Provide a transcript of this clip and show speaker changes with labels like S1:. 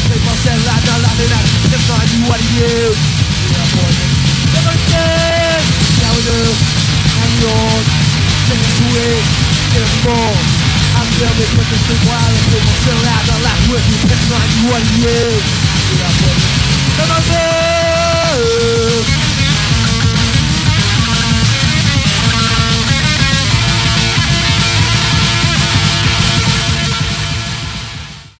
S1: People say I'm not laughing at. It's not you, what are you? You're a boy. Never say. Now we do. Hang on. Sing to it. Get us more. I'm building with the street while the people still out the last with you. It's not you, what are you? You're a boy. Never say.